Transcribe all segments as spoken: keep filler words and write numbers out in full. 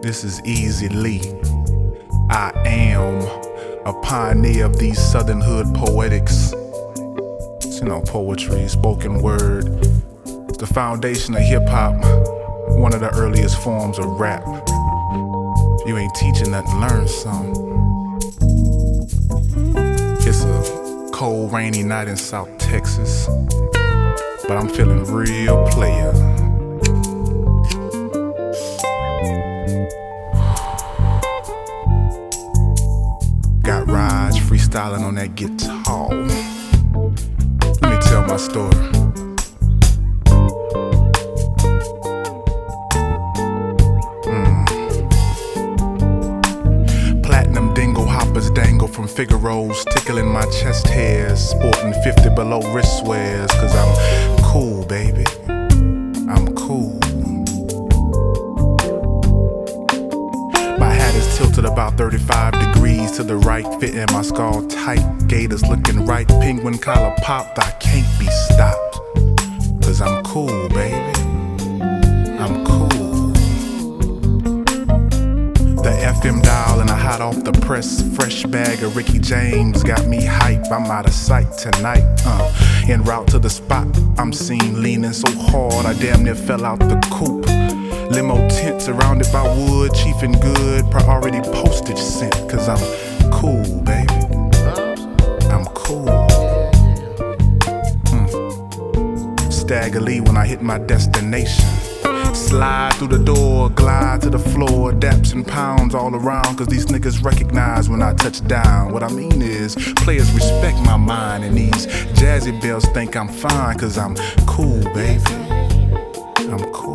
This is Easy Lee. I am a pioneer of these Southern Hood poetics. It's, you know, poetry, spoken word. It's the foundation of hip hop, one of the earliest forms of rap. If you ain't teaching nothing, learn some. It's a cold, rainy night in South Texas, but I'm feeling real player. Got Raj freestyling on that guitar. Let me tell my story. Mm. Platinum dingle hoppers dangle from Figaro's, tickling my chest hairs, sporting fifty below wrist swears, cause I'm cool, baby. I'm cool. Tilted about thirty-five degrees to the right, fitting my skull tight. Gators looking right, penguin collar popped. I can't be stopped, cause I'm cool, baby. I'm cool. The F M dial and I hot off the press. Fresh bag of Ricky James got me hype. I'm out of sight tonight. Uh, en route to the spot, I'm seen leaning so hard I damn near fell out the coupe. Limo tent surrounded by wood, chief and good, priority postage sent, cause I'm cool, baby. I'm cool. Mm. Stagger Lee when I hit my destination. Slide through the door, glide to the floor, daps and pounds all around, cause these niggas recognize when I touch down. What I mean is, players respect my mind, and these jazzy bells think I'm fine, cause I'm cool, baby. I'm cool.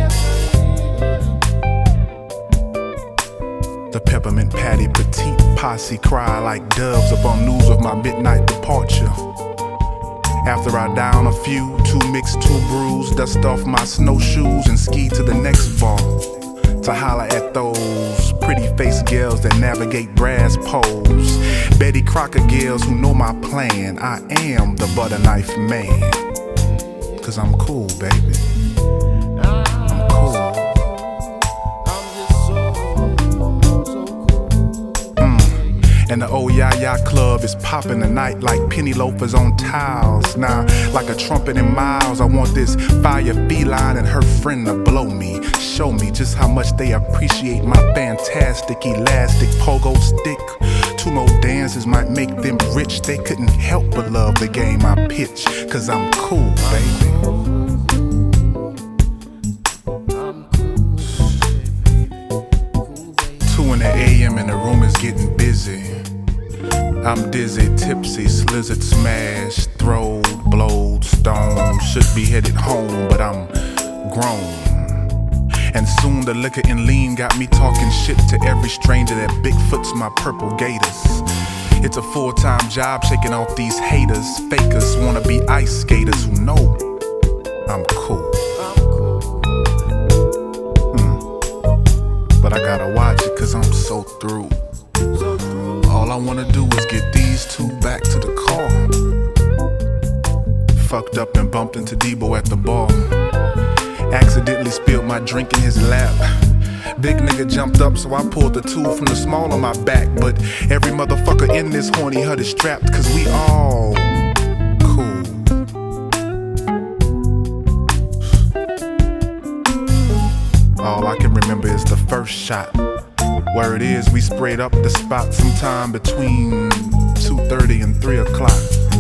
The peppermint patty petite posse cry like doves upon news of my midnight departure. After I down a few, two mixed, two brews, dust off my snowshoes and ski to the next bar to holler at those pretty faced girls that navigate brass poles. Betty Crocker girls who know my plan. I am the butter knife man, cause I'm cool, baby. I'm cool. And the old Ya-Ya club is popping tonight like penny loafers on tiles. Now, like a trumpet in miles, I want this fire feline and her friend to blow me. Show me just how much they appreciate my fantastic elastic pogo stick. Two more dances might make them rich. They couldn't help but love the game I pitch, cause I'm cool, baby. Two in the A M and the room is getting busy. I'm dizzy, tipsy, slizzard, smashed, throwed, blowed, stoned. Should be headed home, but I'm grown. And soon the liquor and lean got me talking shit to every stranger that Bigfoot's my purple gators. It's a full-time job shaking off these haters. Fakers wanna be ice skaters who know I'm cool. Mm. But I gotta watch it cause I'm so through. All I wanna do is get these two back to the car. Fucked up and bumped into Debo at the bar. Accidentally spilled my drink in his lap. Big nigga jumped up, so I pulled the tool from the small on my back. But every motherfucker in this horny hut is strapped, cause we all cool. All I can remember is the first shot. Where it is, we sprayed up the spot sometime between two thirty and three o'clock.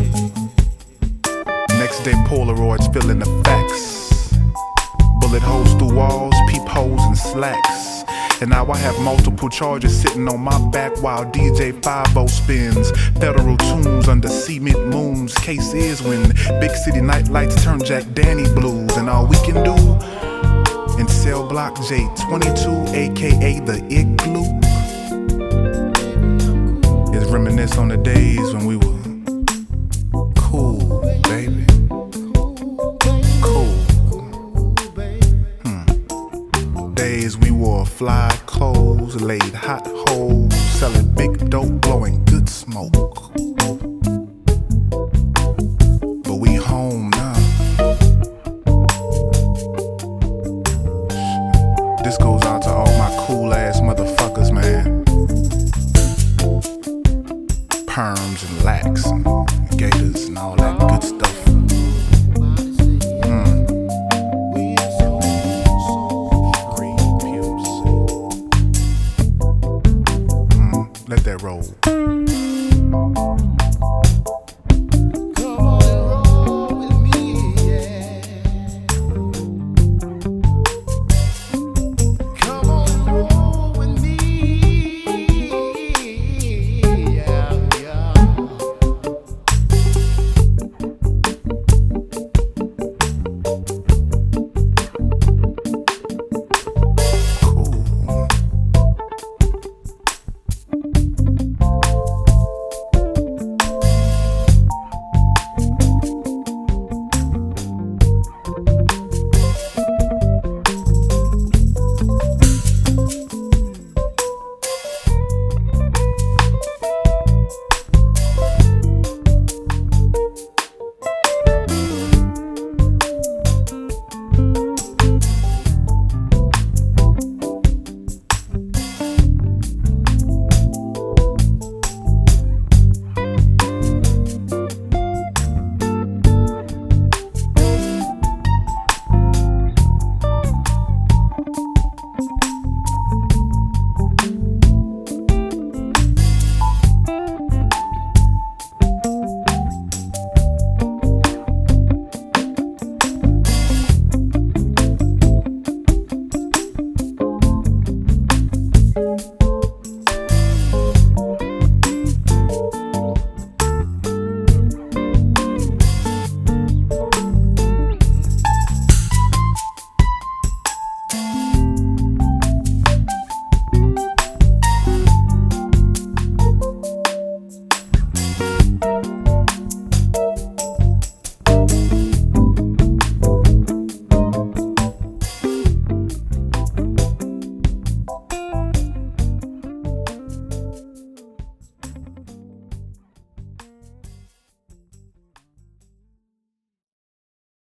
Next day, Polaroids filling the facts. Bullet holes through walls, peepholes and slacks. And now I have multiple charges sitting on my back while D J five-oh spins federal tunes under cement moons. Case is when big city night lights turn Jack Danny blues. And all we can do in cell block J twenty-two, aka the Igloo, is reminisce on the days when we were cool, baby. Cool. Hmm. Days we wore fly clothes, laid hot holes, selling big dope, blowing good smoke. But we home now. This goes out to all my cool ass perms and lacs and gators and all that good stuff. Mm. Mm. Let that roll.